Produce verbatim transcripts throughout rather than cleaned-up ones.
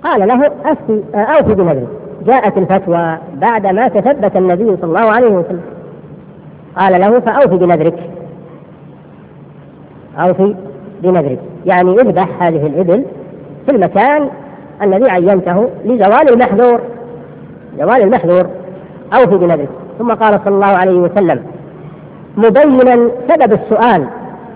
قال له أفتي أوفي بنذرك. جاءت الفتوى بعد ما تثبت النبي صلى الله عليه وسلم، قال له فأوفي بنذرك، أوفي بنذرك يعني اذبح هذه الإبل في المكان الذي عينته لزوال المحذور، زوال المحذور، أوفي بنذرك. ثم قال صلى الله عليه وسلم مبينا سبب السؤال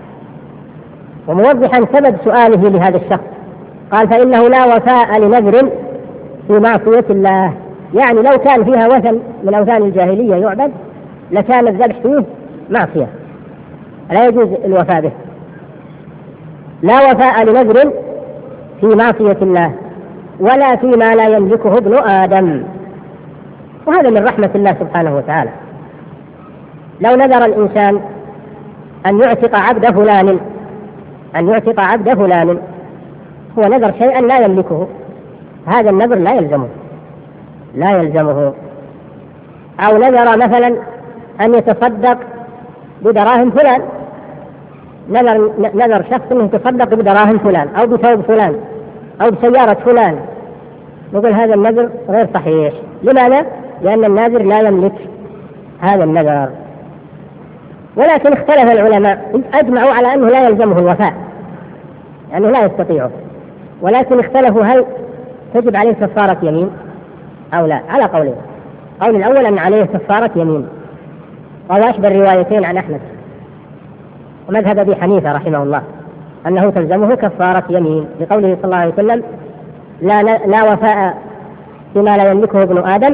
وموضحا سبب سؤاله لهذا الشخص، قال فإنه لا وفاء لنذر في معصية الله، يعني لو كان فيها وثن من أوثان الجاهلية يعبد لكان الذبح فيه معصية، لا يجوز الوفاء به. لا وفاء لنذر في معصية الله ولا فيما لا يملكه ابن آدم. وهذا من رحمة الله سبحانه وتعالى. لو نذر الإنسان أن يعتق عبد فلان أن يعتق عبد فلان هو نذر شيئا لا يملكه، هذا النذر لا يلزمه لا يلزمه أو نذر مثلا أن يتصدق بدراهم فلان، نذر, نذر شخص أنه يتصدق بدراهم فلان أو بثوب فلان أو بسيارة فلان، نقول هذا النذر غير صحيح. لماذا؟ لأن الناذر لا يملك هذا النذر. ولكن اختلف العلماء، أجمعوا على أنه لا يلزمه الوفاء، لأنه لا يستطيعه، ولكن اختلفوا هل تجب عليه كفارة يمين أو لا، على قولين. قول الأول أن عليه كفارة يمين، وهذا أشبه الروايتين عن أحمد ومذهب أبي حنيفة رحمه الله أنه تلزمه كفارة يمين، لقوله صلى الله عليه وسلم لا, لا وفاء فيما لا يملكه ابن آدم،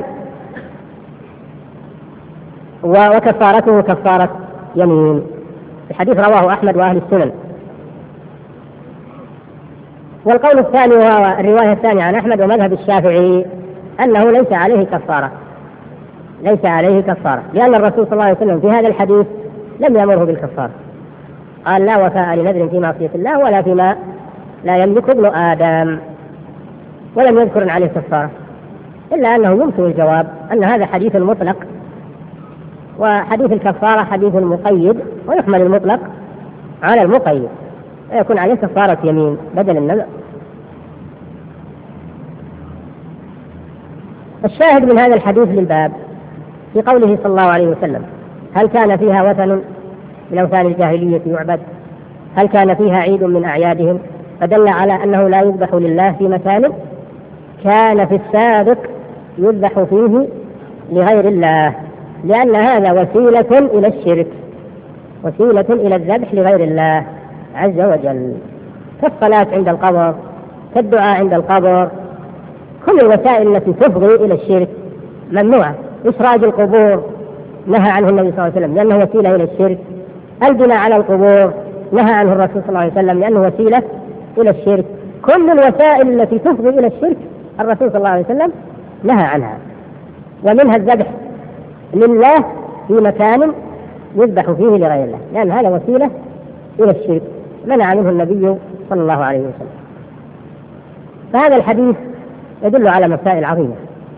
وكفارته كفارة يمين، الحديث رواه أحمد وأهل السنن. والقول الثاني وهو الرواية الثانية عن أحمد ومذهب الشافعي أنه ليس عليه كفارة، ليس عليه كفارة، لأن الرسول صلى الله عليه وسلم في هذا الحديث لم يأمره بالكفارة، قال لا وفاء لنذر في معصية الله ولا فيما لا يملك ابن آدم، ولم يذكر عليه كفارة، إلا أنه يمكن الجواب أن هذا حديث مطلق، وحديث الكفارة حديث مقيد، ويحمل المطلق على المقيد، ويكون عليه كفارة يمين بدل النذر. الشاهد من هذا الحديث للباب في قوله صلى الله عليه وسلم هل كان فيها وثن من أوثان الجاهلية يعبد، هل كان فيها عيد من أعيادهم، فدل على أنه لا يذبح لله في مكان كان في السابق يذبح فيه لغير الله، لأن هذا وسيلة إلى الشرك، وسيلة إلى الذبح لغير الله عز وجل، كالصلاة عند القبر، كالدعاء عند القبر، كل الوسائل التي تفضي إلى الشرك ممنوعة. إسراج القبور نهى عنه النبي صلى الله عليه وسلم لأنه وسيلة إلى الشرك، البناء على القبور نهى عنه الرسول صلى الله عليه وسلم لأنه وسيلة إلى الشرك، كل الوسائل التي تفضي إلى الشرك الرسول صلى الله عليه وسلم نهى عنها، ومنها الذبح لله في مكان يذبح فيه لغير الله، لأن هذا وسيلة إلى الشرك منع منه النبي صلى الله عليه وسلم. فهذا الحديث يدل على مسائل عظيمة.